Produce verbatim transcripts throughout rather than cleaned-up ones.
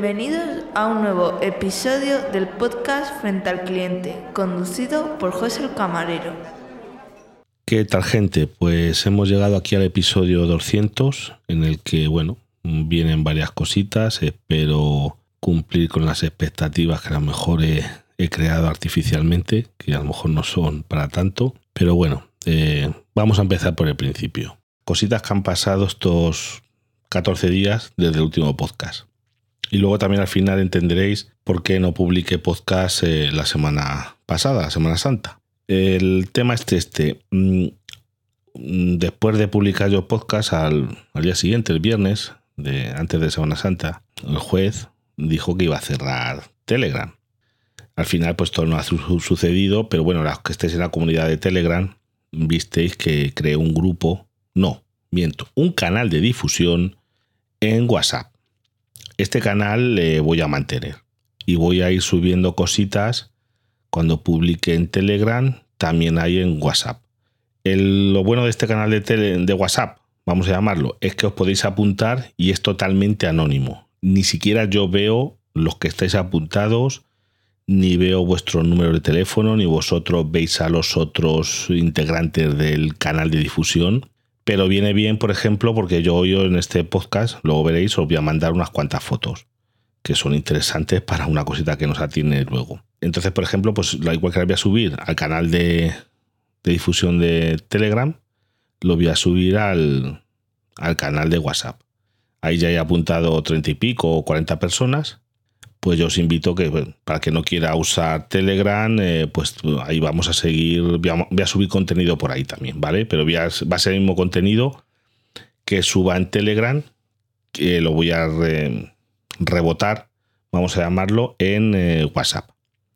Bienvenidos a un nuevo episodio del podcast Frente al Cliente, conducido por José el Camarero. ¿Qué tal, gente? Pues hemos llegado aquí al episodio doscientos, en el que, bueno, vienen varias cositas. Espero cumplir con las expectativas que a lo mejor he, he creado artificialmente, que a lo mejor no son para tanto. Pero bueno, eh, vamos a empezar por el principio. Cositas que han pasado estos catorce días desde el último podcast. Y luego también al final entenderéis por qué no publiqué podcast eh, la semana pasada, la Semana Santa. El tema es este. Después de publicar yo podcast al, al día siguiente, el viernes, de, antes de Semana Santa, el juez dijo que iba a cerrar Telegram. Al final pues todo no ha su- sucedido, pero bueno, los que estéis en la comunidad de Telegram, visteis que creé un grupo, no, miento, un canal de difusión en WhatsApp. Este canal le eh, voy a mantener y voy a ir subiendo cositas. Cuando publique en Telegram, también hay en WhatsApp. El, lo bueno de este canal de, tele, de WhatsApp, vamos a llamarlo, es que os podéis apuntar y es totalmente anónimo. Ni siquiera yo veo los que estáis apuntados, ni veo vuestro número de teléfono, ni vosotros veis a los otros integrantes del canal de difusión. Pero viene bien, por ejemplo, porque yo hoy en este podcast, luego veréis, os voy a mandar unas cuantas fotos que son interesantes para una cosita que nos atiene luego. Entonces, por ejemplo, pues la igual que la voy a subir al canal de, de difusión de Telegram, lo voy a subir al, al canal de WhatsApp. Ahí ya he apuntado treinta y pico o cuarenta personas. Pues yo os invito que, bueno, para que no quiera usar Telegram, eh, pues ahí vamos a seguir, voy a, voy a subir contenido por ahí también, ¿vale? Pero voy a, va a ser el mismo contenido que suba en Telegram, que lo voy a re, rebotar, vamos a llamarlo, en eh, WhatsApp.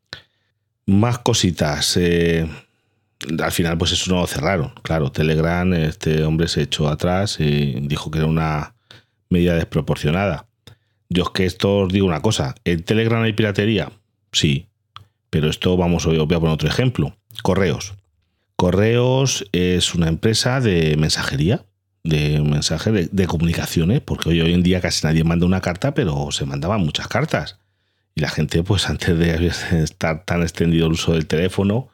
Más cositas. Eh, al final, pues eso no lo cerraron. Claro, Telegram, este hombre se echó atrás y dijo que era una medida desproporcionada. Yo es que esto os digo una cosa. ¿En Telegram hay piratería? Sí. Pero esto, vamos, os voy a poner otro ejemplo. Correos. Correos es una empresa de mensajería, de mensaje de, de comunicaciones, porque hoy, hoy en día casi nadie manda una carta, pero se mandaban muchas cartas. Y la gente, pues antes de estar tan extendido el uso del teléfono,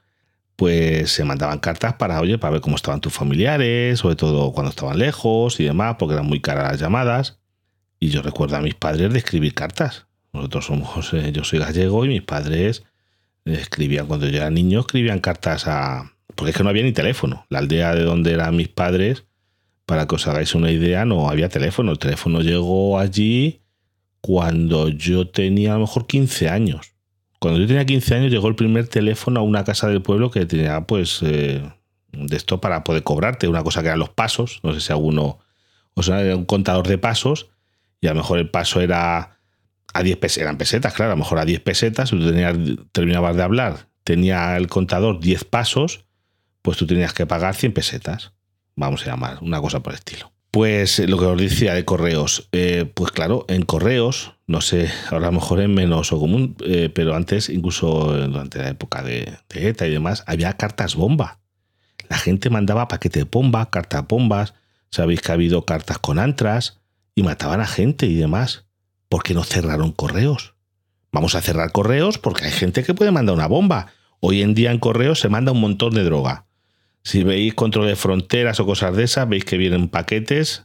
pues se mandaban cartas para, oye, para ver cómo estaban tus familiares, sobre todo cuando estaban lejos y demás, porque eran muy caras las llamadas. Y yo recuerdo a mis padres de escribir cartas. Nosotros somos, eh, yo soy gallego y mis padres escribían, cuando yo era niño, escribían cartas a... Porque es que no había ni teléfono. La aldea de donde eran mis padres, para que os hagáis una idea, no había teléfono. El teléfono llegó allí cuando yo tenía a lo mejor quince años. Cuando yo tenía quince años llegó el primer teléfono a una casa del pueblo que tenía, pues, eh, de esto para poder cobrarte. Una cosa que eran los pasos. No sé si alguno... O sea, era un contador de pasos. Y a lo mejor el paso era a diez pesetas, eran pesetas, claro, a lo mejor a diez pesetas, si tú tenías, terminabas de hablar, tenía el contador diez pasos, pues tú tenías que pagar cien pesetas, vamos a llamar, una cosa por el estilo. Pues lo que os decía de correos, eh, pues claro, en correos, no sé, ahora a lo mejor es menos o común, eh, pero antes, incluso durante la época de, de ETA y demás, había cartas bomba. La gente mandaba paquetes bomba, cartas bombas, sabéis que ha habido cartas con antras, y mataban a gente y demás. ¿Por qué no cerraron correos? Vamos a cerrar correos porque hay gente que puede mandar una bomba. Hoy en día en correos se manda un montón de droga. Si veis control de fronteras o cosas de esas, veis que vienen paquetes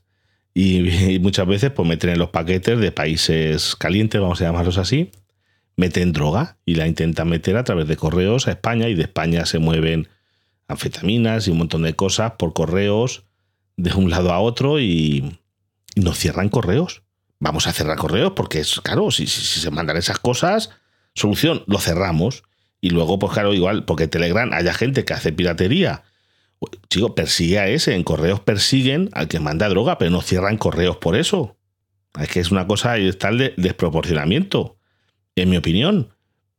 y, y muchas veces pues meten en los paquetes de países calientes, vamos a llamarlos así, meten droga y la intentan meter a través de correos a España, y de España se mueven anfetaminas y un montón de cosas por correos de un lado a otro y... y nos cierran correos. Vamos a cerrar correos porque es claro, si, si, si se mandan esas cosas, solución, lo cerramos. Y luego, pues claro, igual, porque Telegram haya gente que hace piratería. Chico, persigue a ese. En correos persiguen al que manda droga, pero no cierran correos por eso. Es que es una cosa, ahí está el de, desproporcionamiento. En mi opinión.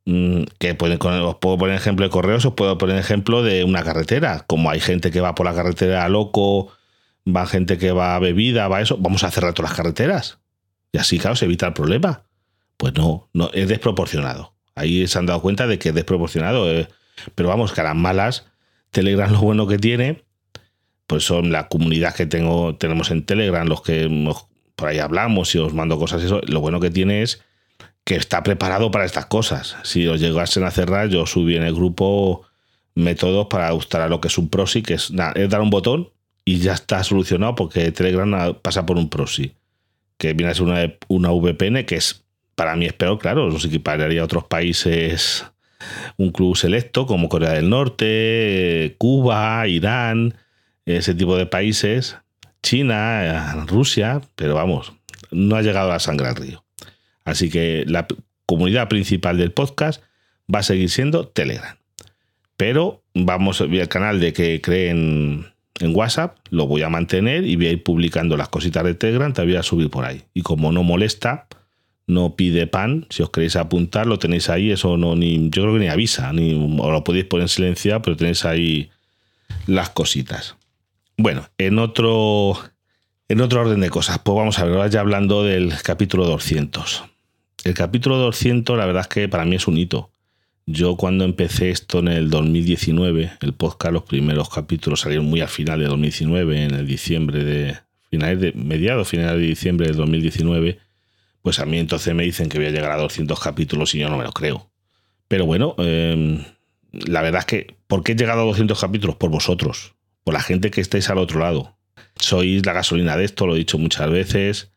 Que pueden, os puedo poner ejemplo de correos, os puedo poner ejemplo de una carretera. Como hay gente que va por la carretera a loco, va gente que va a bebida, va a eso, vamos a cerrar todas las carreteras. Y así, claro, se evita el problema. Pues no, no es desproporcionado. Ahí se han dado cuenta de que es desproporcionado. Eh. Pero vamos, que a las malas, Telegram lo bueno que tiene, pues son la comunidad que tengo, tenemos en Telegram, los que nos, por ahí hablamos y os mando cosas, eso, lo bueno que tiene es que está preparado para estas cosas. Si os llegasen a cerrar, yo subí en el grupo métodos para ajustar a lo que es un proxy, que es, nada, es dar un botón y ya está solucionado, porque Telegram pasa por un proxy, que viene a ser una, una V P N, que es, para mí es peor, claro, nos equipararía a otros países, un club selecto como Corea del Norte, Cuba, Irán, ese tipo de países, China, Rusia, pero vamos, no ha llegado a la sangre al río. Así que la comunidad principal del podcast va a seguir siendo Telegram. Pero vamos, el canal de que creen en WhatsApp lo voy a mantener y voy a ir publicando las cositas de Telegram, te voy a subir por ahí. Y como no molesta, no pide pan, si os queréis apuntar, lo tenéis ahí, eso no, ni, yo creo que ni avisa, ni, o lo podéis poner en silenciado, pero tenéis ahí las cositas. Bueno, en otro, en otro orden de cosas, pues vamos a ver, ahora ya hablando del capítulo doscientos. El capítulo doscientos, la verdad es que para mí es un hito. Yo cuando empecé esto en el dos mil diecinueve, el podcast, los primeros capítulos salieron muy al final de dos mil diecinueve, en el diciembre de, finales de, mediados, finales de diciembre del dos mil diecinueve, pues a mí entonces me dicen que voy a llegar a doscientos capítulos y yo no me lo creo. Pero bueno, eh, la verdad es que, ¿por qué he llegado a doscientos capítulos? Por vosotros, por la gente que estáis al otro lado. Sois la gasolina de esto, lo he dicho muchas veces.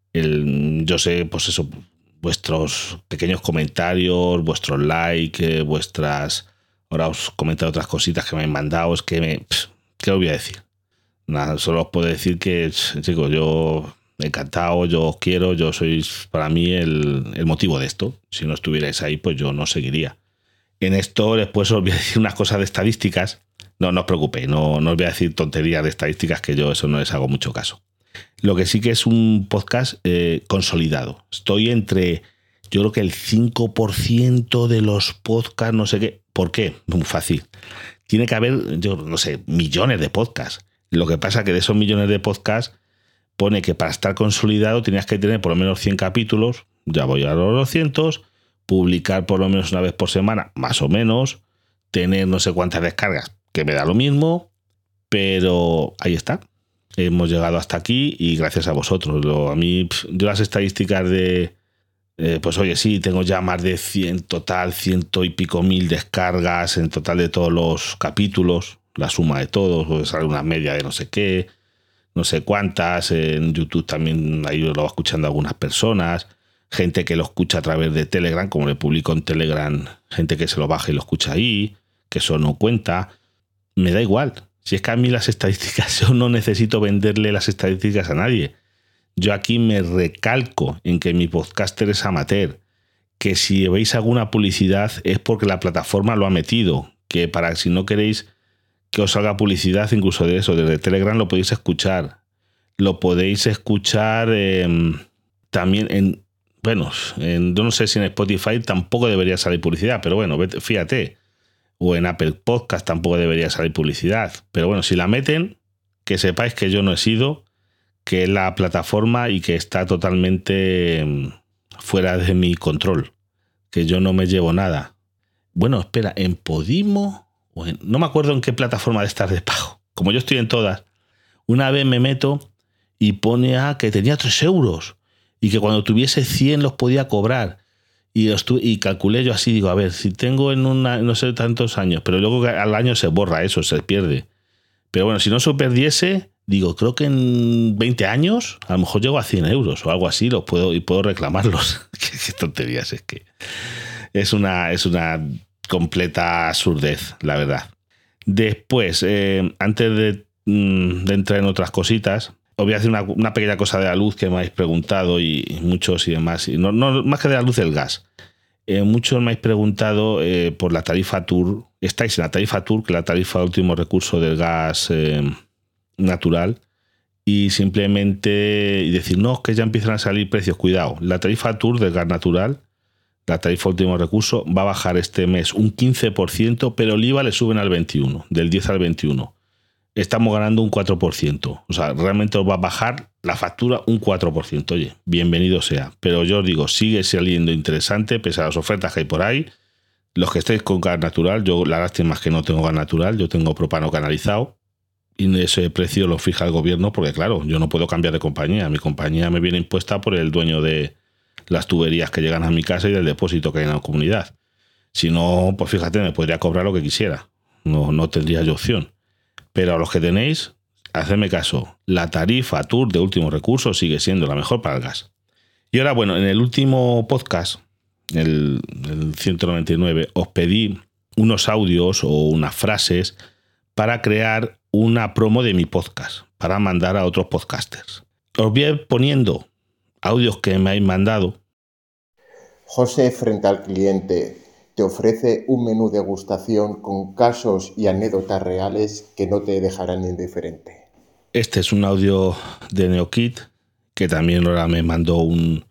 El, yo sé, pues eso, vuestros pequeños comentarios, vuestros likes, eh, vuestras... Ahora os comento otras cositas que me han mandado, es que me... Pff, ¿qué os voy a decir? Nada, solo os puedo decir que, chicos, yo encantado, yo os quiero, yo sois para mí el, el motivo de esto. Si no estuvierais ahí, pues yo no seguiría. En esto después os voy a decir unas cosas de estadísticas. No, no os preocupéis, no, no os voy a decir tonterías de estadísticas, que yo eso no les hago mucho caso. Lo que sí que es un podcast eh, consolidado. Estoy entre, yo creo que el cinco por ciento de los podcasts, no sé qué. ¿Por qué? Muy fácil. Tiene que haber, yo no sé, millones de podcasts. Lo que pasa es que de esos millones de podcasts pone que para estar consolidado tenías que tener por lo menos cien capítulos, ya voy a los doscientos, publicar por lo menos una vez por semana, más o menos, tener no sé cuántas descargas, que me da lo mismo, pero ahí está. Hemos llegado hasta aquí y gracias a vosotros. Lo, a mí, yo las estadísticas de, eh, pues oye, sí, tengo ya más de cien total, ciento y pico mil descargas en total de todos los capítulos, la suma de todos, pues sale una media de no sé qué, no sé cuántas. En YouTube también ahí lo va escuchando algunas personas, gente que lo escucha a través de Telegram, como le publico en Telegram, gente que se lo baja y lo escucha ahí, que eso no cuenta. Me da igual. Si es que a mí las estadísticas, yo no necesito venderle las estadísticas a nadie. Yo aquí me recalco en que mi podcaster es amateur, que si veis alguna publicidad es porque la plataforma lo ha metido, que para si no queréis que os salga publicidad incluso de eso, desde Telegram lo podéis escuchar. Lo podéis escuchar eh, también en, bueno, en, yo no sé si en Spotify tampoco debería salir publicidad, pero bueno, fíjate. O en Apple Podcast tampoco debería salir publicidad. Pero bueno, si la meten, que sepáis que yo no he sido, que es la plataforma y que está totalmente fuera de mi control. Que yo no me llevo nada. Bueno, espera, en Podimo, o en, no me acuerdo en qué plataforma de estas de pago. Como yo estoy en todas, una vez me meto y pone a que tenía tres euros y que cuando tuviese cien los podía cobrar. Y, y calculé yo así, digo, a ver, si tengo en una, no sé, tantos años, pero luego al año se borra eso, se pierde. Pero bueno, si no se perdiese, digo, creo que en veinte años a lo mejor llego a cien euros o algo así, los puedo, y puedo reclamarlos. qué, qué tonterías, es que es una, es una completa absurdez, la verdad. Después, eh, antes de, de entrar en otras cositas, os voy a decir una, una pequeña cosa de la luz que me habéis preguntado y, y muchos y demás. Y no, no, más que de la luz, del gas. Eh, muchos me habéis preguntado eh, por la tarifa Tour. Estáis en la tarifa Tour, que es la tarifa de último recurso del gas eh, natural. Y simplemente y decir, no, que ya empiezan a salir precios. Cuidado, la tarifa Tour del gas natural, la tarifa último recurso, va a bajar este mes un quince por ciento, pero el I V A le suben al veintiuno por ciento, del diez al veintiuno por ciento. Estamos ganando un cuatro por ciento. O sea, realmente os va a bajar la factura un cuatro por ciento. Oye, bienvenido sea. Pero yo os digo, sigue saliendo interesante, pese a las ofertas que hay por ahí. Los que estéis con gas natural, yo la lástima es que no tengo gas natural, yo tengo propano canalizado. Y ese precio lo fija el gobierno porque, claro, yo no puedo cambiar de compañía. Mi compañía me viene impuesta por el dueño de las tuberías que llegan a mi casa y del depósito que hay en la comunidad. Si no, pues fíjate, me podría cobrar lo que quisiera. No, no tendría yo opción. Pero a los que tenéis, hacedme caso. La tarifa Tour de último recurso sigue siendo la mejor para el gas. Y ahora, bueno, en el último podcast, el, el ciento noventa y nueve, os pedí unos audios o unas frases para crear una promo de mi podcast, para mandar a otros podcasters. Os voy a ir poniendo audios que me habéis mandado. José frente al cliente te ofrece un menú degustación con casos y anécdotas reales que no te dejarán indiferente. Este es un audio de Neokit, que también ahora me mandó un,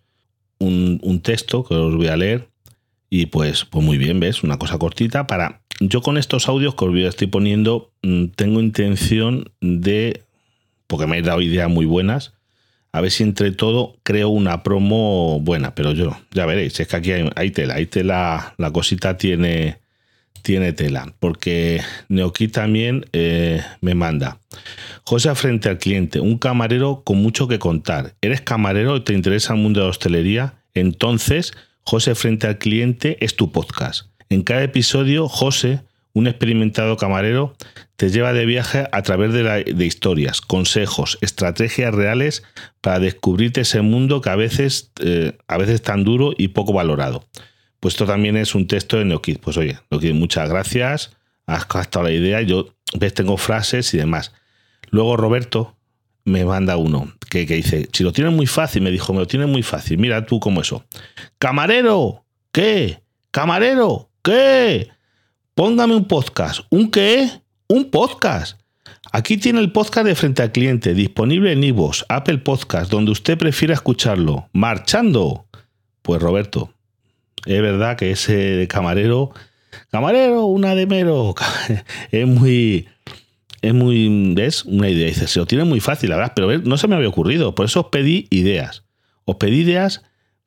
un, un texto que os voy a leer. Y pues, pues muy bien, ¿ves? Una cosa cortita para... Yo con estos audios que os estoy poniendo tengo intención de... Porque me he dado ideas muy buenas. A ver si entre todo creo una promo buena. Pero yo, ya veréis, es que aquí hay, hay tela. Hay tela, la cosita tiene, tiene tela. Porque Neokit también eh, me manda. José frente al cliente, un camarero con mucho que contar. ¿Eres camarero y te interesa el mundo de la hostelería? Entonces... José frente al cliente es tu podcast. En cada episodio, José, un experimentado camarero, te lleva de viaje a través de, la, de historias, consejos, estrategias reales para descubrirte ese mundo que a veces, eh, a veces tan duro y poco valorado. Pues esto también es un texto de Neokit. Pues oye, Neokit, muchas gracias. Has captado la idea. Yo, ves, tengo frases y demás. Luego Roberto me manda uno que, que dice, si lo tienes muy fácil, me dijo, me lo tienes muy fácil, mira tú cómo eso. Camarero, ¿qué? Camarero, ¿qué? Póngame un podcast. ¿Un qué? Un podcast. Aquí tiene el podcast de Frente al Cliente, disponible en iVoox, Apple Podcast, donde usted prefiera escucharlo. ¡Marchando! Pues Roberto, es verdad que ese de camarero, camarero, una de mero, es muy... Es muy, ¿ves? Una idea. Dice, se lo tiene muy fácil, la verdad, pero ¿ves? No se me había ocurrido. Por eso os pedí ideas. Os pedí ideas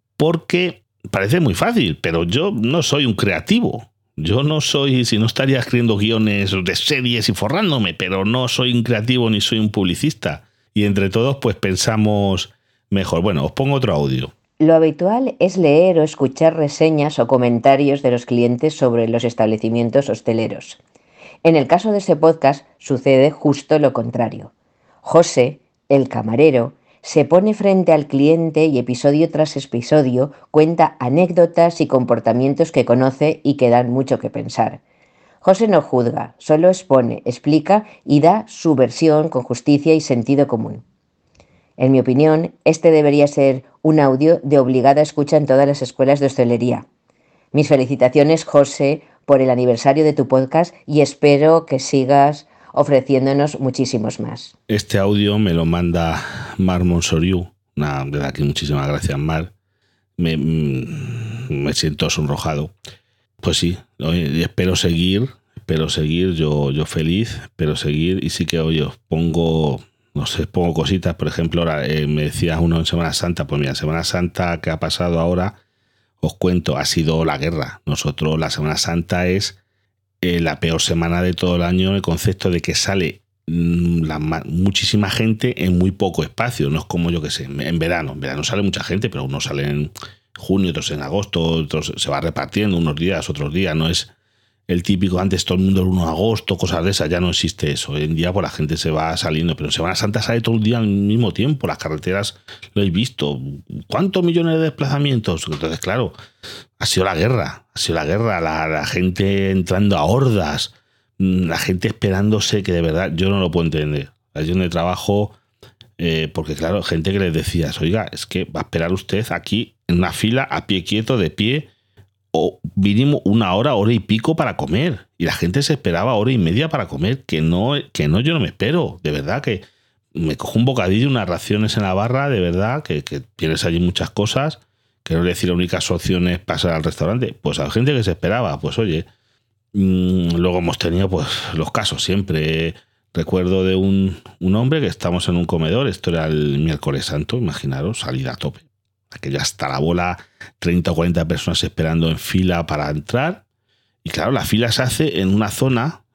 porque parece muy fácil, pero yo no soy un creativo. Yo no soy, si no estaría escribiendo guiones de series y forrándome, pero no soy un creativo ni soy un publicista. Y entre todos, pues pensamos mejor. Bueno, os pongo otro audio. Lo habitual es leer o escuchar reseñas o comentarios de los clientes sobre los establecimientos hosteleros. En el caso de este podcast sucede justo lo contrario. José, el camarero, se pone frente al cliente y episodio tras episodio cuenta anécdotas y comportamientos que conoce y que dan mucho que pensar. José no juzga, solo expone, explica y da su versión con justicia y sentido común. En mi opinión, este debería ser un audio de obligada escucha en todas las escuelas de hostelería. Mis felicitaciones, José, por el aniversario de tu podcast y espero que sigas ofreciéndonos muchísimos más. Este audio me lo manda Mar Monsoriu. Nada, de aquí muchísimas gracias, Mar. Me, me siento sonrojado. Pues sí, oye, espero seguir, espero seguir, yo, yo feliz, espero seguir. Y sí que hoy os pongo, no sé, pongo cositas. Por ejemplo, ahora eh, me decías uno en Semana Santa. Pues mira, Semana Santa que ha pasado ahora, os cuento, ha sido la guerra. Nosotros la Semana Santa es eh, la peor semana de todo el año en el concepto de que sale mmm, la, muchísima gente en muy poco espacio. No es como yo que sé, en verano. En verano sale mucha gente, pero unos salen en junio, otros en agosto, otros se va repartiendo unos días, otros días. No es el típico, antes todo el mundo el uno de agosto, cosas de esas, ya no existe eso. Hoy en día pues la gente se va saliendo, pero en Semana Santa sale todo el día al mismo tiempo. Las carreteras, lo he visto. ¿Cuántos millones de desplazamientos? Entonces, claro, ha sido la guerra. Ha sido la guerra. La, la gente entrando a hordas. La gente esperándose, que de verdad yo no lo puedo entender. Allí donde trabajo, eh, porque claro, gente que les decías, oiga, es que va a esperar usted aquí en una fila, a pie quieto, de pie, o mínimo una hora, hora y pico para comer. Y la gente se esperaba hora y media para comer. Que no, que no, yo no me espero. De verdad que me cojo un bocadillo, unas raciones en la barra, de verdad, que, que tienes allí muchas cosas. Quiero decir, la única opción es pasar al restaurante. Pues a la gente que se esperaba, pues oye. Mmm, luego hemos tenido pues los casos siempre. Recuerdo de un, un hombre que estamos en un comedor. Esto era el miércoles santo, imaginaros, salida a tope. Aquello hasta la bola, treinta o cuarenta personas esperando en fila para entrar. Y claro, la fila se hace en una zona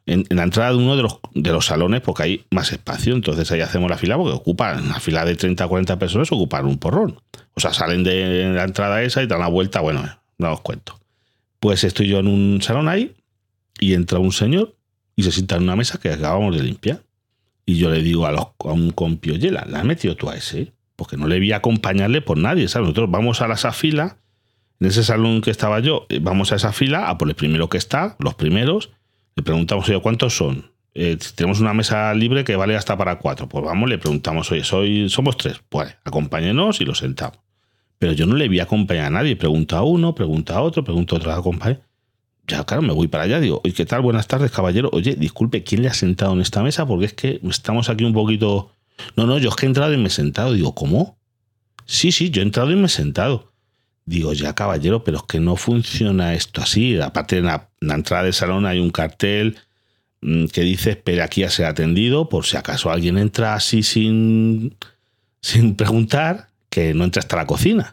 en, en la entrada de uno de los, de los salones porque hay más espacio. Entonces ahí hacemos la fila porque ocupan, una fila de treinta a cuarenta personas ocupan un porrón. O sea, salen de la entrada esa y dan la vuelta. Bueno, no os cuento. Pues estoy yo en un salón ahí y entra un señor y se sienta en una mesa que acabamos de limpiar. Y yo le digo a, los, a un compi, oye, ¿la, ¿la has metido tú a ese? Porque no le vi a acompañarle por nadie, ¿sabes? Nosotros vamos a esa fila, en ese salón que estaba yo, vamos a esa fila, a por el primero que está, los primeros, le preguntamos, oye, ¿cuántos son? Eh, tenemos una mesa libre que vale hasta para cuatro. Pues vamos, le preguntamos, oye, soy, somos tres. Pues acompáñenos y lo sentamos. Pero yo no le vi a acompañar a nadie. Pregunta a uno, pregunta a otro, pregunta a otro, acompañe. Ya, claro, me voy para allá, digo, oye, ¿qué tal? Buenas tardes, caballero. Oye, disculpe, ¿quién le ha sentado en esta mesa? Porque es que estamos aquí un poquito... No, no, yo es que he entrado y me he sentado. Digo, ¿cómo? Sí, sí, yo he entrado y me he sentado. Digo, ya, caballero, pero es que no funciona esto así. Aparte, en la, en la entrada del salón hay un cartel mmm, que dice, espere aquí a ser atendido, por si acaso alguien entra así sin, sin preguntar, que no entre hasta la cocina.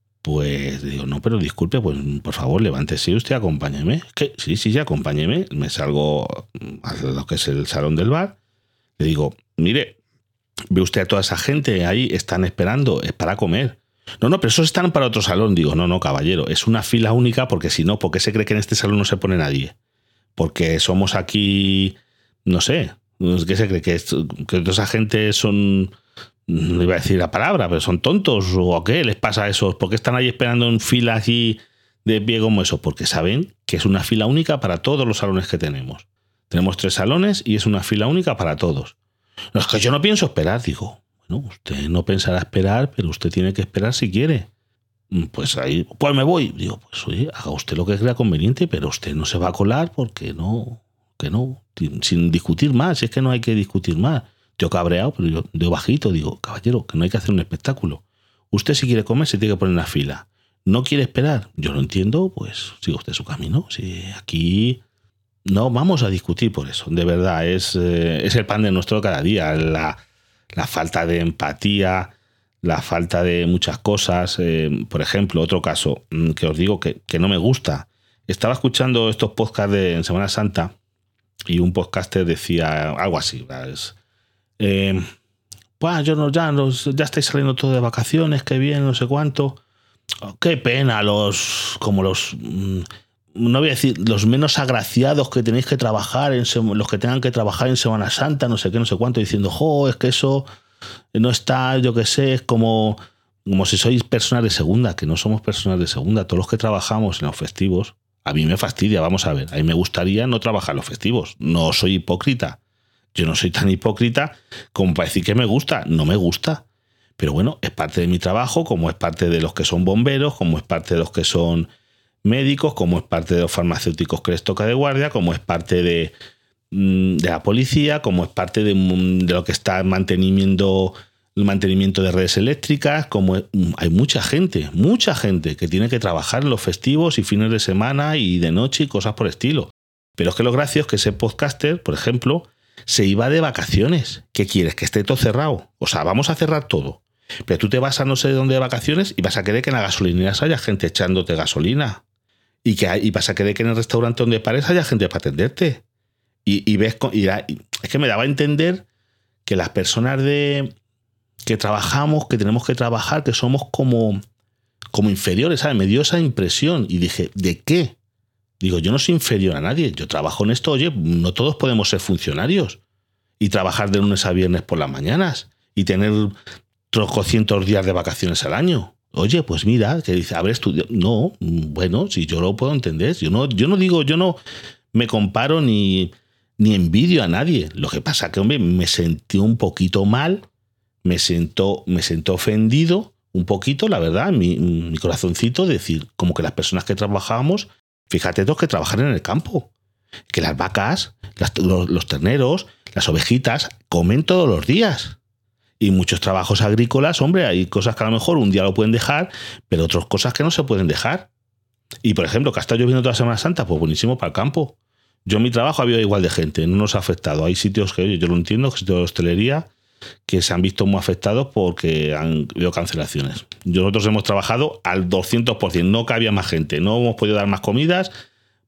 Pues digo, no, pero disculpe, pues por favor, levántese usted, acompáñeme. ¿Qué? Sí, sí, sí, acompáñeme. Me salgo a lo que es el salón del bar. Le digo, mire, ve usted a toda esa gente ahí, están esperando, es para comer. No, no, pero esos están para otro salón. Digo, no, no, caballero, es una fila única porque si no, ¿por qué se cree que en este salón no se pone nadie? Porque somos aquí, no sé, ¿qué se cree? Que, que toda esa gente son... No iba a decir la palabra, pero son tontos o qué les pasa a esos. ¿Por qué están ahí esperando en fila aquí de pie como eso? Porque saben que es una fila única para todos los salones que tenemos. Tenemos tres salones y es una fila única para todos. No, es que yo no pienso esperar. Digo, bueno, usted no pensará esperar, pero usted tiene que esperar si quiere. Pues ahí, pues me voy. Digo, pues oye, haga usted lo que crea conveniente, pero usted no se va a colar porque no, que no, sin discutir más. Es que no hay que discutir más. Yo cabreado, pero yo de bajito digo, caballero, que no hay que hacer un espectáculo. Usted si quiere comer se tiene que poner en la fila. ¿No quiere esperar? Yo lo entiendo, pues siga usted su camino. Si aquí no vamos a discutir por eso. De verdad, es, eh, es el pan de nuestro cada día. La, la falta de empatía, la falta de muchas cosas. Eh, por ejemplo, otro caso que os digo que, que no me gusta. Estaba escuchando estos podcasts de en Semana Santa y un podcaster decía algo así, es, Eh, pues yo no, ya, los, ya estáis saliendo todos de vacaciones, qué bien, no sé cuánto. Oh, qué pena, los como los mmm, no voy a decir los menos agraciados que tenéis que trabajar, en, los que tengan que trabajar en Semana Santa, no sé qué, no sé cuánto, diciendo, jo, es que eso no está, yo qué sé, es como, como si sois personas de segunda, que no somos personas de segunda. Todos los que trabajamos en los festivos, a mí me fastidia, vamos a ver, a mí me gustaría no trabajar los festivos, no soy hipócrita. Yo no soy tan hipócrita como para decir que me gusta. No me gusta. Pero bueno, es parte de mi trabajo, como es parte de los que son bomberos, como es parte de los que son médicos, como es parte de los farmacéuticos que les toca de guardia, como es parte de, de la policía, como es parte de, de lo que está el mantenimiento, el mantenimiento de redes eléctricas, como es, hay mucha gente, mucha gente que tiene que trabajar en los festivos y fines de semana y de noche y cosas por el estilo. Pero es que lo gracioso es que ese podcaster, por ejemplo, se iba de vacaciones. ¿Qué quieres? ¿Que esté todo cerrado? O sea, vamos a cerrar todo. Pero tú te vas a no sé dónde de vacaciones y vas a querer que en las gasolineras haya gente echándote gasolina. Y, que, y vas a querer que en el restaurante donde pares haya gente para atenderte. Y, y ves... Y, y, es que me daba a entender que las personas de que trabajamos, que tenemos que trabajar, que somos como, como inferiores, ¿sabes? Me dio esa impresión. Y dije, ¿de qué? Digo, yo no soy inferior a nadie, yo trabajo en esto, oye, no todos podemos ser funcionarios y trabajar de lunes a viernes por las mañanas y tener trescientos días de vacaciones al año. Oye, pues mira, que dice, haber estudiado. No, bueno, si yo lo puedo entender, yo no, yo no digo, yo no me comparo ni, ni envidio a nadie. Lo que pasa que, hombre, me sentí un poquito mal, me sentó, me sentó ofendido un poquito, la verdad, mi, mi corazoncito, decir, como que las personas que trabajábamos, fíjate todos que trabajan en el campo, que las vacas, las, los, los terneros, las ovejitas comen todos los días. Y muchos trabajos agrícolas, hombre, hay cosas que a lo mejor un día lo pueden dejar, pero otras cosas que no se pueden dejar. Y por ejemplo, que ha estado lloviendo toda la Semana Santa, pues buenísimo para el campo. Yo en mi trabajo ha habido igual de gente, no nos ha afectado. Hay sitios que, oye, yo lo entiendo, que sitios de hostelería, que se han visto muy afectados porque han habido cancelaciones. Nosotros hemos trabajado al doscientos por ciento, no cabía más gente, no hemos podido dar más comidas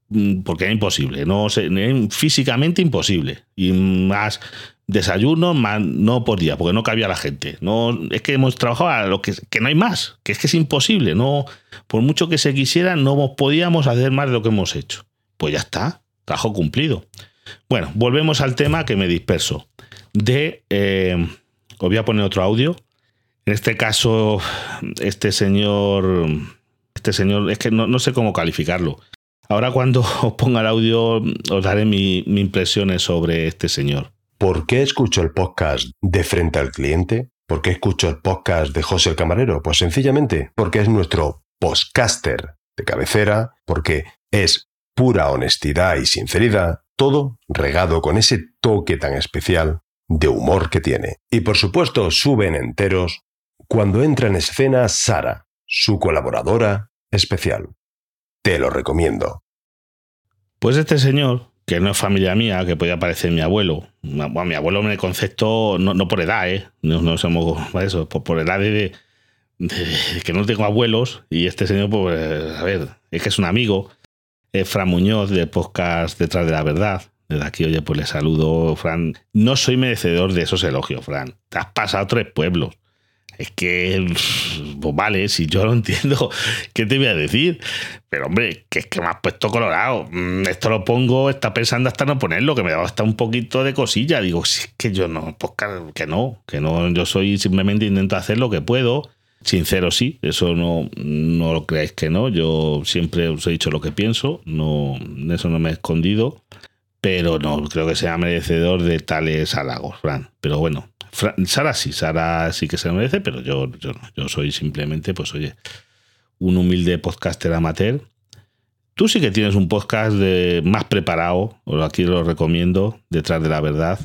porque era imposible, no sé, físicamente imposible. Y más desayuno, más no podía, porque no cabía la gente. No, es que hemos trabajado a lo que, que no hay más, que es que es imposible. No, por mucho que se quisiera, no podíamos hacer más de lo que hemos hecho. Pues ya está, trabajo cumplido. Bueno, volvemos al tema que me disperso. De, eh, os voy a poner otro audio. En este caso, este señor, este señor, es que no, no sé cómo calificarlo. Ahora cuando os ponga el audio os daré mis mi impresiones sobre este señor. ¿Por qué escucho el podcast de Frente al Cliente? ¿Por qué escucho el podcast de José el Camarero? Pues sencillamente porque es nuestro podcaster de cabecera, porque es pura honestidad y sinceridad, todo regado con ese toque tan especial de humor que tiene. Y por supuesto suben enteros cuando entra en escena Sara, su colaboradora especial. Te lo recomiendo. Pues este señor, que no es familia mía, que podía parecer mi abuelo. Bueno, mi abuelo en el concepto, no, no por edad, ¿eh? No, no somos eso, por, por edad de, de, de que no tengo abuelos. Y este señor, pues, a ver, es que es un amigo. Es Fran Muñoz, del podcast Detrás de la Verdad. Desde aquí, oye, pues le saludo, Fran. No soy merecedor de esos elogios, Fran. Te has pasado tres pueblos. Es que, pues vale, si yo lo entiendo, ¿qué te voy a decir? Pero hombre, que es que me has puesto colorado. Esto lo pongo, está pensando hasta no ponerlo, que me da hasta un poquito de cosilla. Digo, si es que yo no, pues que no, que no, yo soy, simplemente intento hacer lo que puedo. Sincero sí, eso no, no lo creáis que no. Yo siempre os he dicho lo que pienso, no, de eso no me he escondido. Pero no creo que sea merecedor de tales halagos, Fran. Pero bueno, Fran, Sara sí, Sara sí que se lo merece, pero yo, yo no. Yo soy simplemente, pues oye, un humilde podcaster amateur. Tú sí que tienes un podcast de, más preparado, o aquí lo recomiendo, Detrás de la Verdad,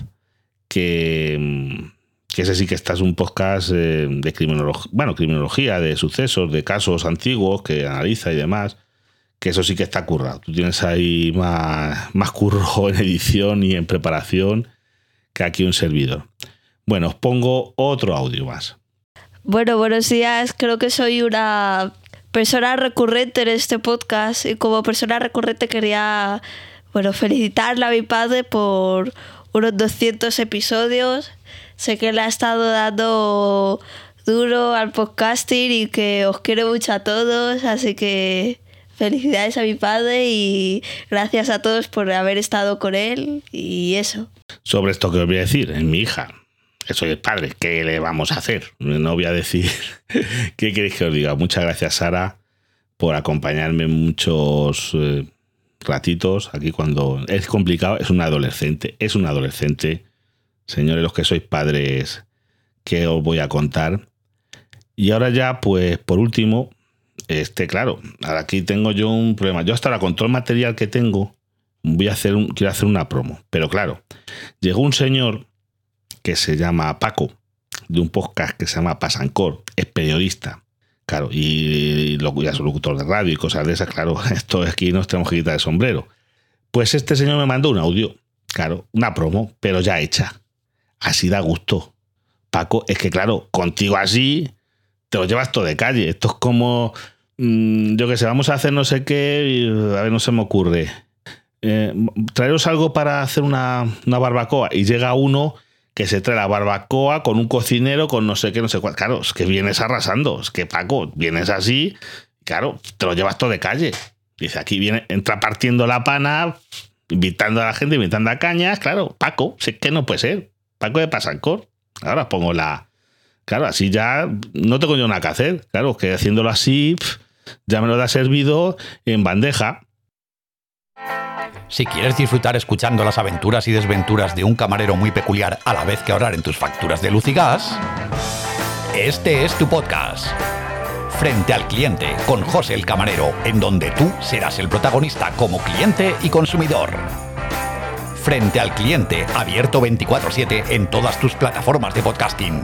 que, que ese sí que estás un podcast eh, de criminología, bueno, criminología, de sucesos, de casos antiguos que analiza y demás. Que eso sí que está currado. Tú tienes ahí más, más curro en edición y en preparación que aquí un servidor. Bueno, os pongo otro audio más. Bueno, buenos días. Creo que soy una persona recurrente en este podcast y como persona recurrente quería, bueno, felicitarle a mi padre por unos doscientos episodios. Sé que le ha estado dando duro al podcasting y que os quiero mucho a todos, así que felicidades a mi padre y gracias a todos por haber estado con él y eso. Sobre esto que os voy a decir, es mi hija, que soy el padre, ¿qué le vamos a hacer? No voy a decir qué queréis que os diga. Muchas gracias, Sara, por acompañarme en muchos eh, ratitos aquí cuando es complicado. Es un adolescente, es un adolescente. Señores, los que sois padres, ¿qué os voy a contar? Y ahora ya, pues por último, Este, claro, ahora aquí tengo yo un problema. Yo hasta ahora con todo el material que tengo voy a hacer un, quiero hacer una promo. Pero claro, llegó un señor que se llama Paco, de un podcast que se llama Pasancor, es periodista, claro, y, y ya es locutor de radio y cosas de esas, claro, esto aquí nos tenemos que quitar el sombrero. Pues este señor me mandó un audio, claro, una promo, pero ya hecha. Así da gusto. Paco, es que claro, contigo así te lo llevas todo de calle. Esto es como, mmm, yo qué sé, vamos a hacer no sé qué, y, a ver, no se me ocurre. Eh, traeros algo para hacer una, una barbacoa. Y llega uno que se trae la barbacoa con un cocinero, con no sé qué, no sé cuál. Claro, es que vienes arrasando. Es que, Paco, vienes así, claro, te lo llevas todo de calle. Dice, aquí viene, entra partiendo la pana, invitando a la gente, invitando a cañas. Claro, Paco, sé que no puede ser. Paco de Pasancor. Ahora pongo la... Claro, así ya no tengo yo nada que hacer. Claro, que haciéndolo así, pff, ya me lo da servido en bandeja. Si quieres disfrutar escuchando las aventuras y desventuras de un camarero muy peculiar a la vez que ahorrar en tus facturas de luz y gas, este es tu podcast. Frente al Cliente, con José el Camarero, en donde tú serás el protagonista como cliente y consumidor. Frente al Cliente, abierto veinticuatro siete en todas tus plataformas de podcasting.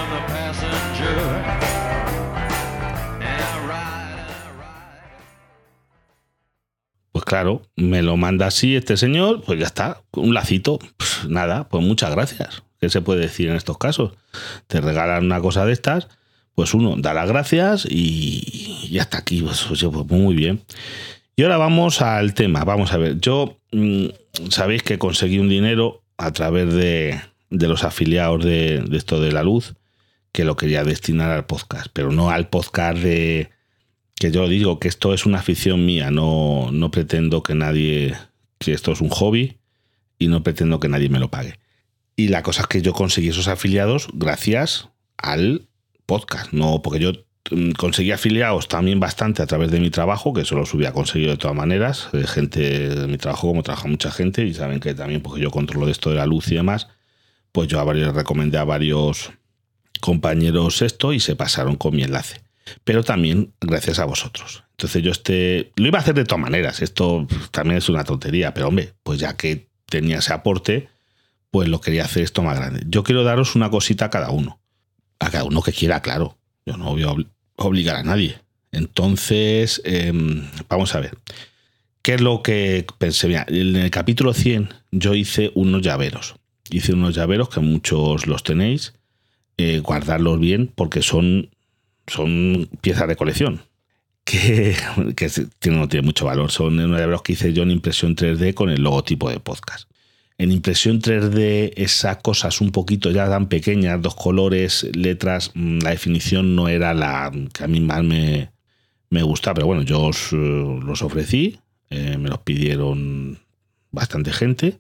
Pues claro, me lo manda así este señor, pues ya está, un lacito. Pues nada, pues muchas gracias. ¿Qué se puede decir en estos casos? Te regalan una cosa de estas, pues uno da las gracias y ya está aquí, pues, pues muy bien. Y Y ahora vamos al tema. Vamos a ver, yo mmm, sabéis que conseguí un dinero a través de, de los afiliados de, de esto de la luz, que lo quería destinar al podcast, pero no al podcast de... que yo digo que esto es una afición mía, no, no pretendo que nadie... que esto es un hobby y no pretendo que nadie me lo pague. Y la cosa es que yo conseguí esos afiliados gracias al podcast, no porque yo conseguí afiliados también bastante a través de mi trabajo, que eso los hubiera conseguido de todas maneras, de gente de mi trabajo, como trabaja mucha gente, y saben que también porque yo controlo de esto de la luz y demás, pues yo a varios recomendé a varios compañeros esto y se pasaron con mi enlace. Pero también gracias a vosotros. Entonces yo este lo iba a hacer de todas maneras, esto también es una tontería, pero hombre, pues ya que tenía ese aporte, pues lo quería hacer esto más grande. Yo quiero daros una cosita a cada uno, a cada uno que quiera, claro. Yo no voy a obli- obligar a nadie. Entonces, eh, vamos a ver. ¿Qué es lo que pensé? Mira, en el capítulo cien yo hice unos llaveros. Hice unos llaveros que muchos los tenéis. Eh, guardarlos bien porque son, son piezas de colección. Que, que no tiene mucho valor. Son unos llaveros que hice yo en impresión tres D con el logotipo de podcast. En impresión tres D esas cosas un poquito ya tan pequeñas, dos colores, letras, la definición no era la que a mí más me, me gusta, pero bueno, yo os uh, los ofrecí, eh, me los pidieron bastante gente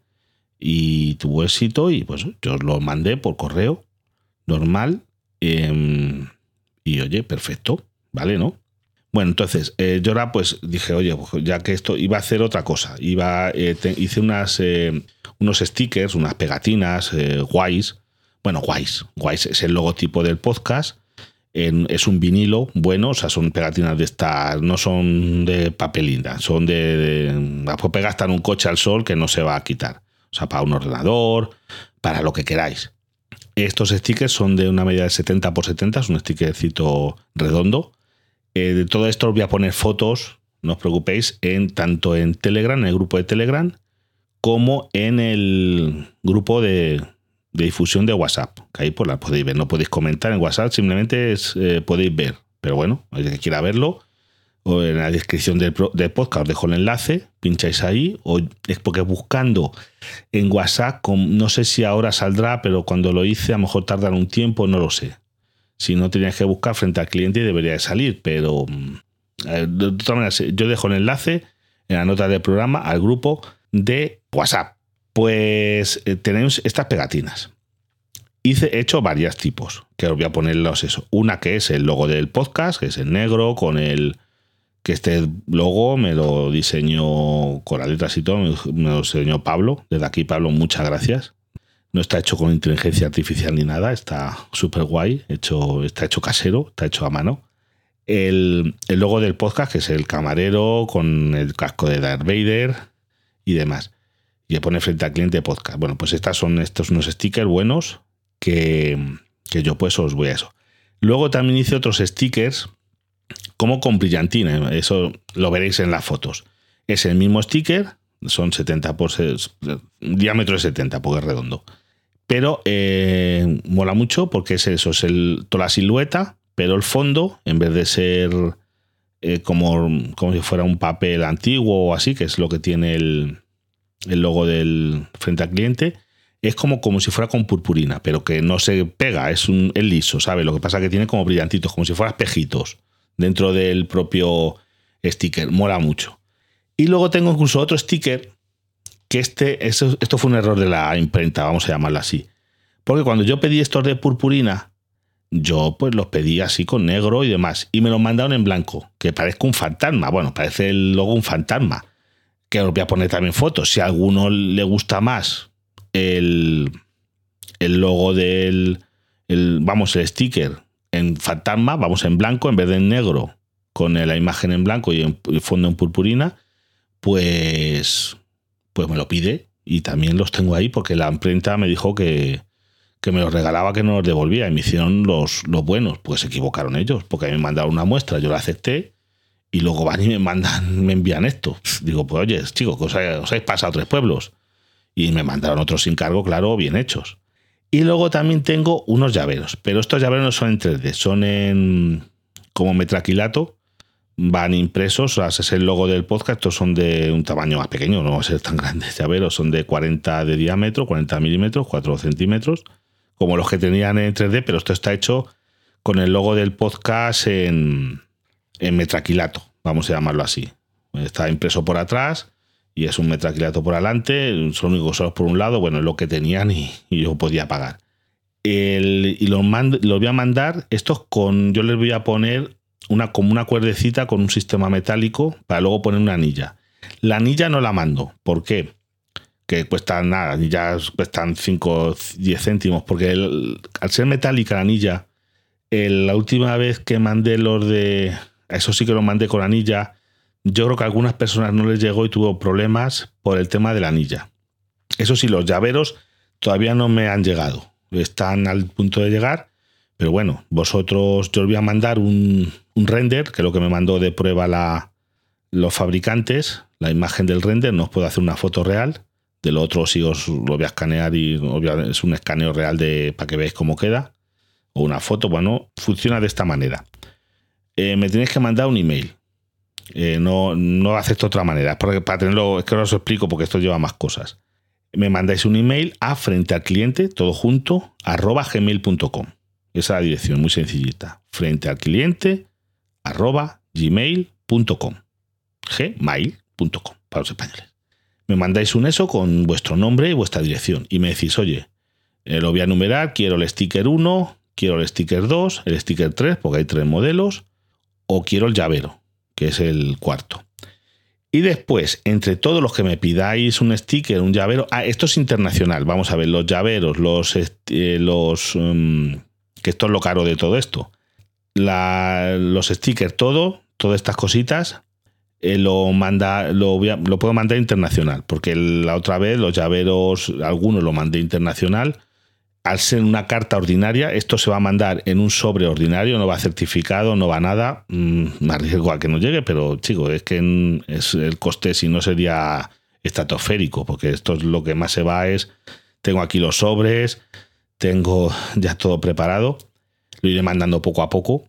y tuvo éxito y pues yo os los mandé por correo normal eh, y oye, perfecto, ¿vale? ¿No? Bueno, entonces eh, yo ahora pues dije, oye, pues ya que esto iba a hacer otra cosa, iba eh, te, hice unas eh, unos stickers, unas pegatinas eh, guays, bueno, guays, guays es el logotipo del podcast, en, es un vinilo bueno, o sea, son pegatinas de estas, no son de papelina, son de, de las puedes pegar hasta en un coche al sol que no se va a quitar, o sea, para un ordenador, para lo que queráis. Estos stickers son de una medida de setenta por setenta, es un stickercito redondo. Eh, de todo esto os voy a poner fotos, no os preocupéis, en, tanto en Telegram, en el grupo de Telegram, como en el grupo de, de difusión de WhatsApp, que ahí pues la podéis ver. No podéis comentar en WhatsApp, simplemente es, eh, podéis ver. Pero bueno, el que quiera verlo, o en la descripción del, del podcast os dejo el enlace, pincháis ahí, o es porque buscando en WhatsApp, con, no sé si ahora saldrá, pero cuando lo hice a lo mejor tardará un tiempo, no lo sé. Si no, tenías que buscar frente al cliente y debería de salir, pero de todas maneras, yo dejo el enlace en la nota del programa al grupo de WhatsApp. Pues eh, tenéis estas pegatinas. Hice, he hecho varios tipos, que os voy a ponerlos eso. Una que es el logo del podcast, que es el negro, con el que este logo me lo diseñó con las letras y todo, me lo diseñó Pablo. Desde aquí, Pablo, muchas gracias. No está hecho con inteligencia artificial ni nada, está súper guay, hecho, está hecho casero, está hecho a mano. El, el logo del podcast, que es el camarero con el casco de Darth Vader y demás. Y le pone frente al cliente podcast. Bueno, pues estas son estos unos stickers buenos que, que yo pues os voy a eso. Luego también hice otros stickers como con brillantina, eso lo veréis en las fotos. Es el mismo sticker, son setenta por diámetro de setenta, porque es redondo. Pero eh, mola mucho porque es eso, es el, toda la silueta, pero el fondo, en vez de ser eh, como, como si fuera un papel antiguo o así, que es lo que tiene el, el logo del frente al cliente, es como, como si fuera con purpurina, pero que no se pega, es, un, es liso, ¿sabes? Lo que pasa es que tiene como brillantitos, como si fueran espejitos dentro del propio sticker. Mola mucho. Y luego tengo incluso otro sticker que este, eso, esto fue un error de la imprenta, vamos a llamarlo así. Porque cuando yo pedí estos de purpurina, yo pues los pedí así con negro y demás. Y me los mandaron en blanco, que parezca un fantasma. Bueno, parece el logo un fantasma. Que os voy a poner también fotos. Si a alguno le gusta más el, el logo del, el, vamos, el sticker en fantasma, vamos en blanco en vez de en negro, con la imagen en blanco y en fondo en purpurina, pues... pues me lo pide y también los tengo ahí porque la imprenta me dijo que, que me los regalaba, que no los devolvía y me hicieron los, los buenos, pues se equivocaron ellos porque me mandaron una muestra, yo la acepté y luego van y me mandan, me envían esto. Digo, pues oye, chicos, os, os habéis pasado a tres pueblos y me mandaron otros sin cargo, claro, bien hechos. Y luego también tengo unos llaveros, pero estos llaveros no son en tres D, son en como metraquilato, van impresos, o sea, es el logo del podcast, estos son de un tamaño más pequeño, no va a ser tan grandes llaveros, son de cuarenta de diámetro, cuarenta milímetros, cuatro centímetros, como los que tenían en tres D, pero esto está hecho con el logo del podcast en, en metraquilato, vamos a llamarlo así. Está impreso por atrás y es un metraquilato por adelante, son únicos solos por un lado, bueno, es lo que tenían y, y yo podía pagar. El, y los, mando, los voy a mandar, estos con, yo les voy a poner una, como una cuerdecita con un sistema metálico para luego poner una anilla. La anilla no la mando, ¿por qué? Que cuestan nada, anillas cuestan cinco o diez céntimos, porque el, al ser metálica la anilla, el, la última vez que mandé los de, eso sí que lo mandé con anilla, yo creo que a algunas personas no les llegó y tuvo problemas por el tema de la anilla. Eso sí, los llaveros todavía no me han llegado. Están al punto de llegar, pero bueno, vosotros, yo os voy a mandar un, un render, que es lo que me mandó de prueba la, los fabricantes, la imagen del render, no os puedo hacer una foto real, de lo otro sí os lo voy a escanear y es un escaneo real de, para que veáis cómo queda, o una foto, bueno, funciona de esta manera. Eh, me tenéis que mandar un email, eh, no, no acepto otra manera, porque para tenerlo, es que ahora os explico porque esto lleva más cosas. Me mandáis un email a frente al cliente, todo junto, arroba gmail punto com. Esa es la dirección, muy sencillita. Frente al cliente, arroba gmail punto com. gmail punto com, para los españoles. Me mandáis un eso con vuestro nombre y vuestra dirección. Y me decís, oye, eh, lo voy a enumerar, quiero el sticker uno, quiero el sticker dos, el sticker tres, porque hay tres modelos, o quiero el llavero, que es el cuarto. Y después, entre todos los que me pidáis un sticker, un llavero... Ah, esto es internacional. Vamos a ver, los llaveros, los... Eh, los um, que esto es lo caro de todo esto. La, los stickers, todo, todas estas cositas, eh, lo, manda, lo, voy a, lo puedo mandar internacional. Porque la otra vez los llaveros, algunos lo mandé internacional. Al ser una carta ordinaria, esto se va a mandar en un sobre ordinario, no va certificado, no va nada. Mm, me arriesgo a que no llegue, pero chico, es que es el coste si no sería estratosférico, porque esto es lo que más se va es, tengo aquí los sobres, tengo ya todo preparado, lo iré mandando poco a poco,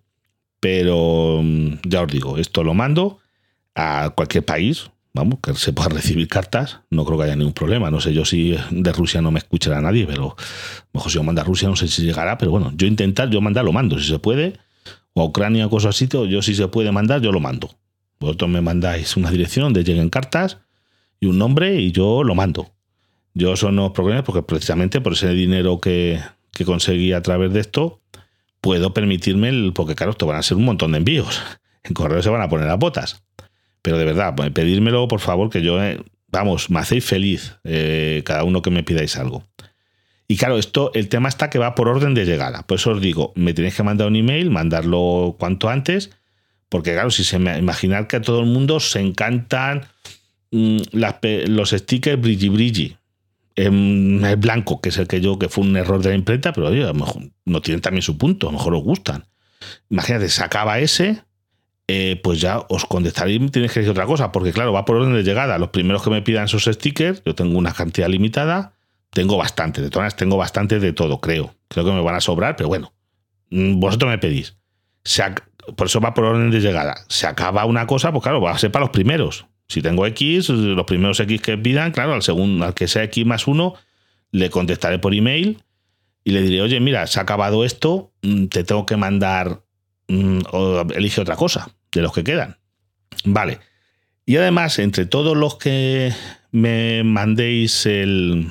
pero ya os digo, esto lo mando a cualquier país. Vamos, que se pueda recibir cartas, no creo que haya ningún problema. No sé yo si de Rusia no me escuchará nadie, pero mejor si yo mando a Rusia no sé si llegará, pero bueno, yo intentar, yo mandar lo mando, si se puede, o a Ucrania o cosas así, yo si se puede mandar, yo lo mando. Vosotros me mandáis una dirección donde lleguen cartas y un nombre y yo lo mando. Yo eso no es problema porque precisamente por ese dinero que, que conseguí a través de esto, puedo permitirme, el, porque claro, esto van a ser un montón de envíos. En correo se van a poner las botas. Pero de verdad, pedírmelo, por favor, que yo, eh, vamos, me hacéis feliz eh, cada uno que me pidáis algo. Y claro, esto, el tema está que va por orden de llegada. Por eso os digo, me tenéis que mandar un email, mandarlo cuanto antes, porque claro, si se me imaginar que a todo el mundo se encantan mmm, las, los stickers brilli brilli. Eh, el blanco, que es el que yo, que fue un error de la imprenta, pero oye, a lo mejor no tienen también su punto, a lo mejor os gustan. Imagínate, se acaba ese... Eh, pues ya os contestaré y tenéis que decir otra cosa, porque claro, va por orden de llegada. Los primeros que me pidan esos stickers, yo tengo una cantidad limitada, tengo bastante, de todas tengo bastante de todo, creo. Creo que me van a sobrar, pero bueno, vosotros me pedís. Se ac- por eso va por orden de llegada. Se acaba una cosa, pues claro, va a ser para los primeros. Si tengo X, los primeros X que pidan, claro, al segundo, al que sea X más uno, le contestaré por email y le diré, oye, mira, se ha acabado esto, te tengo que mandar... o elige otra cosa de los que quedan. Vale. Y además, entre todos los que me mandéis el...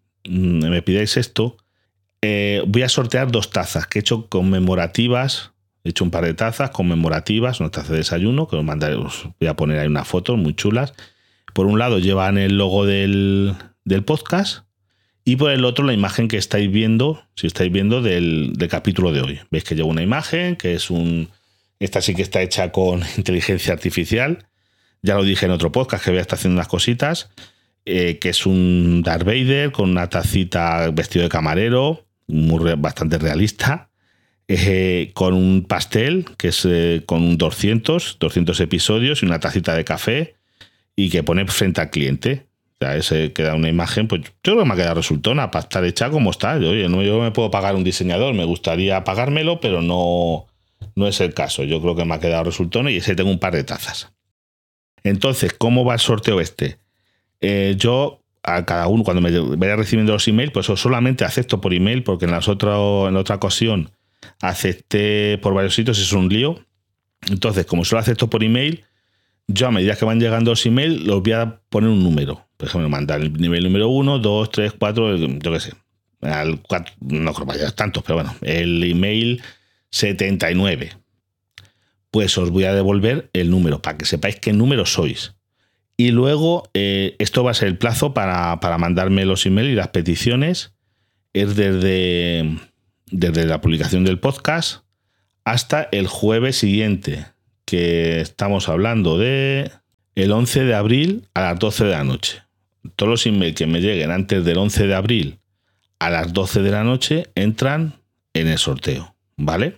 me pidáis esto, eh, voy a sortear dos tazas que he hecho conmemorativas. He hecho un par de tazas conmemorativas, una taza de desayuno, que os mandaré, os voy a poner ahí unas fotos muy chulas. Por un lado llevan el logo del, del podcast y por el otro la imagen que estáis viendo, si estáis viendo del, del capítulo de hoy. Veis que llevo una imagen, que es un... Esta sí que está hecha con inteligencia artificial. Ya lo dije en otro podcast que voy a estar haciendo unas cositas. Eh, que es un Darth Vader con una tacita vestido de camarero, muy, bastante realista. Eh, con un pastel, que es eh, con un doscientos, doscientos episodios y una tacita de café y que pone frente al cliente. O sea, ese queda una imagen, pues yo creo que me ha quedado resultona para estar hecha como está. Yo, oye, no, yo me puedo pagar un diseñador, me gustaría pagármelo, pero no, no es el caso. Yo creo que me ha quedado resultón y ese tengo un par de tazas. Entonces, ¿cómo va el sorteo este? Eh, yo a cada uno, cuando me vaya recibiendo los emails, pues solamente acepto por email, porque en, las otras, en la otra ocasión acepté por varios sitios, es un lío. Entonces, como solo acepto por email, yo a medida que van llegando los emails, los voy a poner un número. Por ejemplo, mandar el nivel número uno, dos, tres, cuatro, yo qué sé. Al cuatro, no creo que vaya tantos, pero bueno, el email setenta y nueve. Pues os voy a devolver el número para que sepáis qué número sois. Y luego, eh, esto va a ser el plazo para, para mandarme los emails y las peticiones. Es desde, desde la publicación del podcast hasta el jueves siguiente, que estamos hablando de el once de abril a las doce de la noche. Todos los emails que me lleguen antes del once de abril a las doce de la noche entran en el sorteo, ¿vale?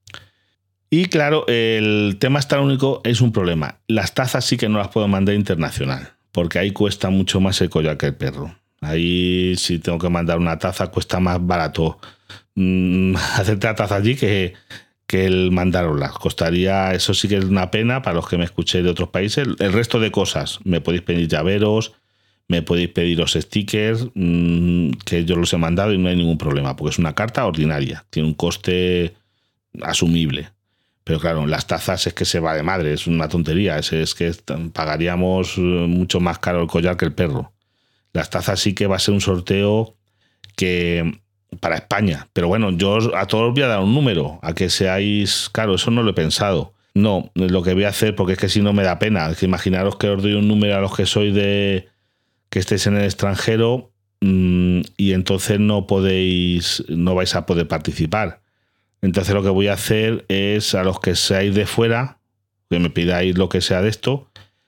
Y claro, el tema está único, es un problema. Las tazas sí que no las puedo mandar internacional, porque ahí cuesta mucho más el collar que el perro. Ahí si tengo que mandar una taza cuesta más barato mmm, hacerte la taza allí que, que el mandarosla. Costaría, eso sí que es una pena para los que me escuchéis de otros países. El resto de cosas, me podéis pedir llaveros, me podéis pedir los stickers, mmm, que yo los he mandado y no hay ningún problema, porque es una carta ordinaria, tiene un coste asumible. Pero claro, las tazas es que se va de madre, es una tontería, es, es que pagaríamos mucho más caro el collar que el perro. Las tazas sí que va a ser un sorteo que para España, pero bueno, yo a todos os voy a dar un número, a que seáis, claro, eso no lo he pensado. No, lo que voy a hacer, porque es que si no me da pena, es que imaginaros que os doy un número a los que sois de, que estéis en el extranjero mmm, y entonces no podéis, no vais a poder participar. Entonces lo que voy a hacer es a los que seáis de fuera, que me pidáis lo que sea de esto,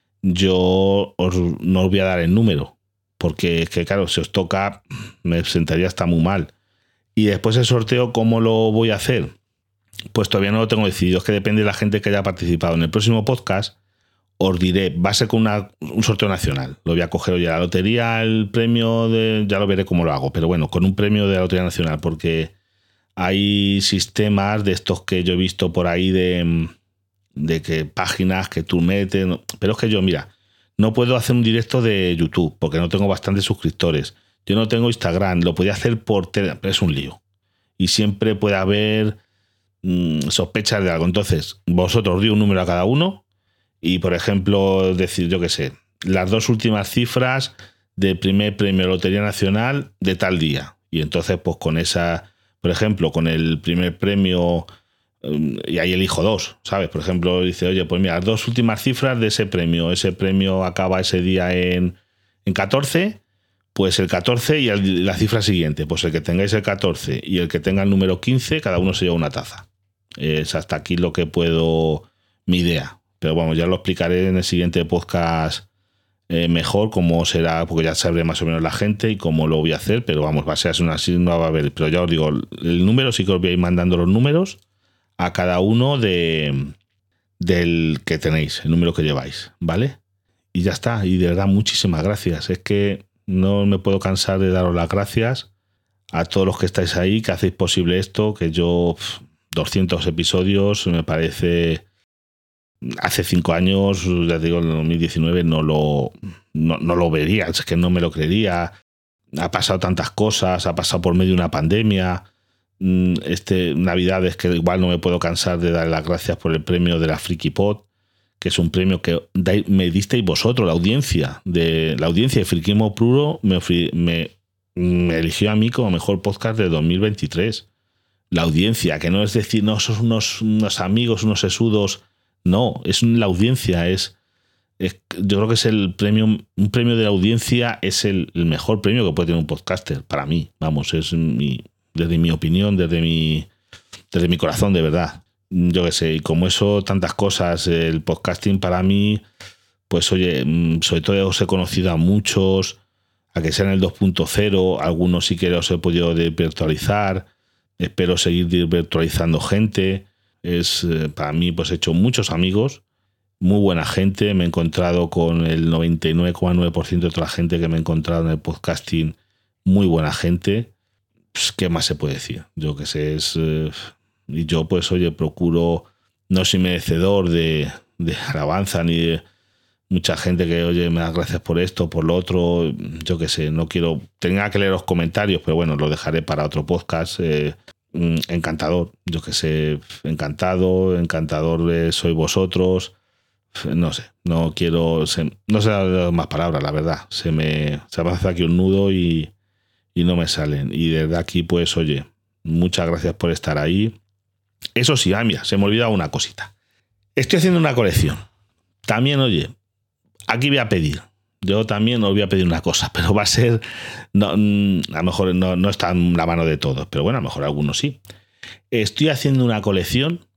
yo os, no os voy a dar el número, porque es que claro, si os toca me sentaría hasta muy mal. Y después el sorteo, ¿cómo lo voy a hacer? Pues todavía no lo tengo decidido, es que depende de la gente que haya participado. En el próximo podcast os diré, va a ser con una, un sorteo nacional. Lo voy a coger hoy a la lotería, el premio de, ya lo veré cómo lo hago, pero bueno, con un premio de la lotería nacional, porque hay sistemas de estos que yo he visto por ahí de, de que páginas que tú metes, pero es que yo, mira, no puedo hacer un directo de YouTube porque no tengo bastantes suscriptores. Yo no tengo Instagram, lo podía hacer por Telegram, pero es un lío. Y siempre puede haber mmm, sospechas de algo. Entonces, vosotros os digo un número a cada uno y, por ejemplo, decir, yo qué sé, las dos últimas cifras del primer premio Lotería Nacional de tal día. Y entonces, pues con esa... Por ejemplo, con el primer premio, y ahí elijo dos, ¿sabes? Por ejemplo, dice, oye, pues mira, las dos últimas cifras de ese premio. Ese premio acaba ese día en, en catorce, pues el catorce y el, la cifra siguiente. Pues el que tengáis el catorce y el que tenga el número quince, cada uno se lleva una taza. Es hasta aquí lo que puedo, mi idea. Pero bueno, ya lo explicaré en el siguiente podcast Eh, mejor cómo será, porque ya sabré más o menos la gente y cómo lo voy a hacer, pero vamos, va a ser así, no va a haber, pero ya os digo, el número sí que os voy a ir mandando los números a cada uno de del que tenéis, el número que lleváis, ¿vale? Y ya está, y de verdad muchísimas gracias, es que no me puedo cansar de daros las gracias a todos los que estáis ahí, que hacéis posible esto, que yo pff, doscientos episodios me parece... Hace cinco años, ya digo, en dos mil diecinueve no lo, no, no lo vería, es que no me lo creería. Ha pasado tantas cosas, ha pasado por medio de una pandemia. Este Navidades que igual no me puedo cansar de dar las gracias por el premio de la FrikiPod, que es un premio que me disteis vosotros, la audiencia. De, la audiencia de Friquismo Puro me, me, me eligió a mí como mejor podcast de dos mil veintitrés. La audiencia, que no es decir, no, sos unos, unos amigos, unos sesudos. No, es la audiencia, es, es yo creo que es el premio, un premio de la audiencia es el, el mejor premio que puede tener un podcaster, para mí, vamos, es mi, desde mi opinión, desde mi, desde mi corazón, de verdad. Yo qué sé, y como eso, tantas cosas, el podcasting para mí, pues oye, sobre todo os he conocido a muchos, a que sean el dos punto cero, algunos sí que los he podido virtualizar, espero seguir virtualizando gente. Es, para mí, pues he hecho muchos amigos, muy buena gente. Me he encontrado con el noventa y nueve coma nueve por ciento de otra gente que me he encontrado en el podcasting, muy buena gente. Pues, ¿qué más se puede decir? Yo que sé, es, eh, Y yo, pues, oye, procuro, no soy merecedor de, de alabanza ni de mucha gente que, oye, me da gracias por esto, por lo otro, yo qué sé, no quiero, tenga que leer los comentarios, pero bueno, lo dejaré para otro podcast. Eh, encantador, yo qué sé, encantado, encantador eh, sois vosotros. No sé, no quiero, se, no sé las más palabras, la verdad. Se me, se me hace aquí un nudo y, y no me salen. Y desde aquí, pues, oye, muchas gracias por estar ahí. Eso sí, ah, mira, se me olvidaba una cosita. Estoy haciendo una colección. También, oye, aquí voy a pedir. Yo también os voy a pedir una cosa, pero va a ser, no, a lo mejor no, no está en la mano de todos, pero bueno, a lo mejor algunos sí. Estoy haciendo una colección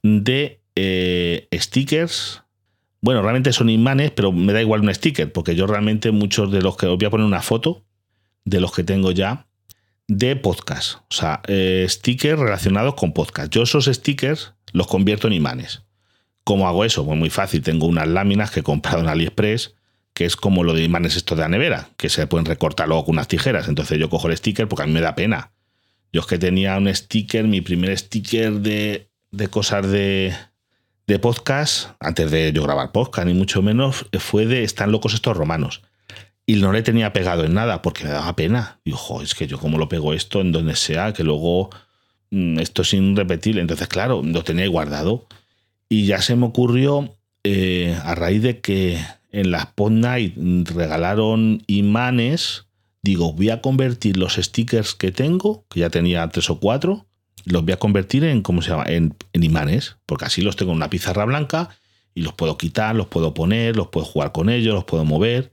de eh, stickers. Bueno, realmente son imanes, pero me da igual un sticker, porque yo realmente muchos de los que... Os voy a poner una foto de los que tengo ya de podcast. O sea, eh, stickers relacionados con podcast. Yo esos stickers los convierto en imanes. ¿Cómo hago eso? Pues muy fácil. Tengo unas láminas que he comprado en AliExpress, que es como lo de imanes esto de la nevera, que se pueden recortar luego con unas tijeras. Entonces yo cojo el sticker porque a mí me da pena. Yo es que tenía un sticker, mi primer sticker de, de cosas de... de podcast, antes de yo grabar podcast, ni mucho menos, fue de Están locos estos romanos. Y no le tenía pegado en nada porque me daba pena. Digo, jo, es que yo cómo lo pego esto en donde sea, que luego mmm, esto es irrepetible. Entonces, claro, lo tenía guardado. Y ya se me ocurrió, eh, a raíz de que en las Pod Night regalaron imanes, digo, voy a convertir los stickers que tengo, que ya tenía tres o cuatro, los voy a convertir en, ¿cómo se llama? En, en imanes, porque así los tengo en una pizarra blanca y los puedo quitar, los puedo poner, los puedo jugar con ellos, los puedo mover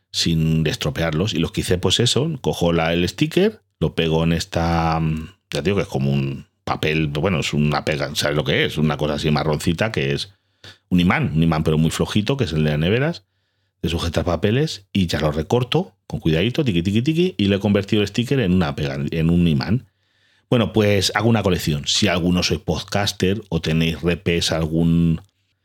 sin estropearlos. Y los que hice, pues eso, cojo la, el sticker, lo pego en esta, ya digo que es como un papel, bueno, es una pega, ¿sabes lo que es? Una cosa así marroncita que es un imán, un imán pero muy flojito, que es el de las neveras, de sujetar papeles, y ya lo recorto con cuidadito, tiqui, tiqui, tiqui, y le he convertido el sticker en una pega, en un imán. Bueno, pues hago una colección. Si alguno sois podcaster o tenéis repes, algún,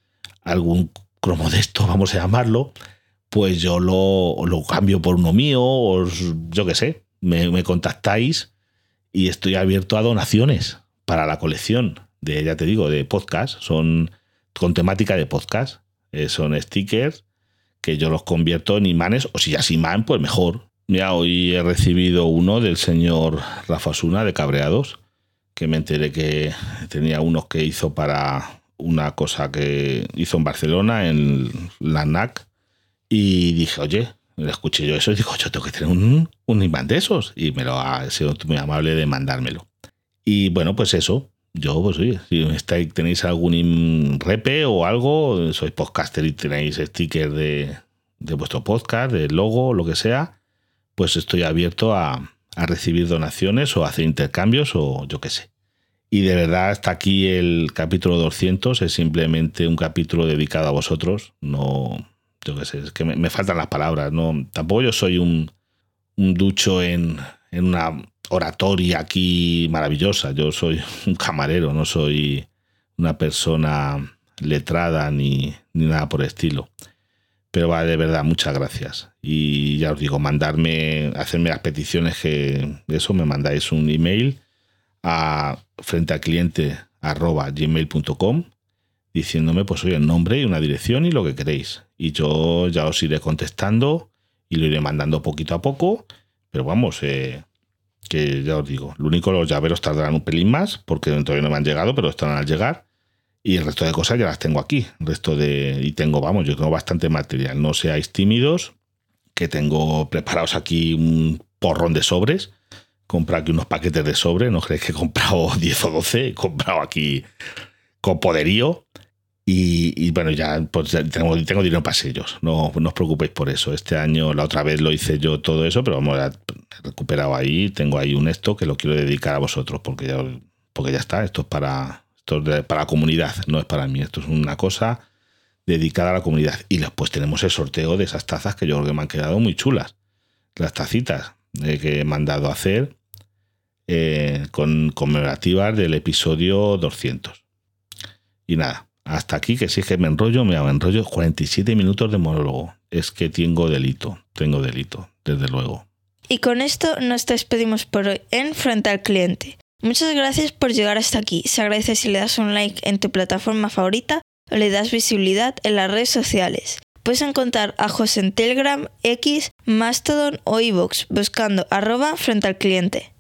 algún cromo de esto, vamos a llamarlo, pues yo lo, lo cambio por uno mío, o yo qué sé, me, me contactáis y estoy abierto a donaciones para la colección de, ya te digo, de podcast. Son con temática de podcast. Eh, son stickers que yo los convierto en imanes, o si ya es imán, pues mejor. Mira, hoy he recibido uno del señor Rafa Osuna de Cabreados, que me enteré que tenía unos que hizo para una cosa que hizo en Barcelona, en la N A C, y dije, oye, le escuché yo eso y digo, yo tengo que tener un, un imán de esos, y me lo ha sido muy amable de mandármelo. Y bueno, pues eso, yo, pues oye, si estáis, tenéis algún repe o algo, sois podcaster y tenéis stickers de, de vuestro podcast, de logo, lo que sea, pues estoy abierto a, a recibir donaciones o a hacer intercambios o yo qué sé. Y de verdad, hasta aquí el capítulo doscientos, es simplemente un capítulo dedicado a vosotros. No, yo qué sé, es que me, me faltan las palabras. No, tampoco yo soy un, un ducho en, en una oratoria aquí maravillosa. Yo soy un camarero, no soy una persona letrada ni, ni nada por el estilo. Pero va, de verdad, muchas gracias. Y ya os digo, mandarme, hacerme las peticiones, que eso, me mandáis un email a frentealcliente arroba gmail punto com diciéndome, pues oye, el nombre y una dirección y lo que queréis. Y yo ya os iré contestando y lo iré mandando poquito a poco. Pero vamos, eh, que ya os digo, lo único, los llaveros tardarán un pelín más porque todavía no me han llegado, pero estarán al llegar. Y el resto de cosas ya las tengo aquí. El resto de... Y tengo, vamos, yo tengo bastante material. No seáis tímidos, que tengo preparados aquí un porrón de sobres. Comprar aquí unos paquetes de sobres. No creéis que he comprado diez o doce. He comprado aquí con poderío. Y, y bueno, ya pues tengo, tengo dinero para sellos. No, no os preocupéis por eso. Este año, la otra vez lo hice yo todo eso, pero vamos, he recuperado ahí. Tengo ahí un esto que lo quiero dedicar a vosotros porque ya, porque ya está. Esto es para... Esto es para la comunidad, no es para mí. Esto es una cosa dedicada a la comunidad. Y después tenemos el sorteo de esas tazas que yo creo que me han quedado muy chulas. Las tacitas eh, que he mandado a hacer eh, con conmemorativas del episodio doscientos. Y nada, hasta aquí, que si es que me enrollo, me enrollo cuarenta y siete minutos de monólogo. Es que tengo delito, tengo delito, desde luego. Y con esto nos despedimos por hoy en Frente al Cliente. Muchas gracias por llegar hasta aquí. Se agradece si le das un like en tu plataforma favorita o le das visibilidad en las redes sociales. Puedes encontrar a José en Telegram, X, Mastodon o iVoox buscando arroba frente al cliente.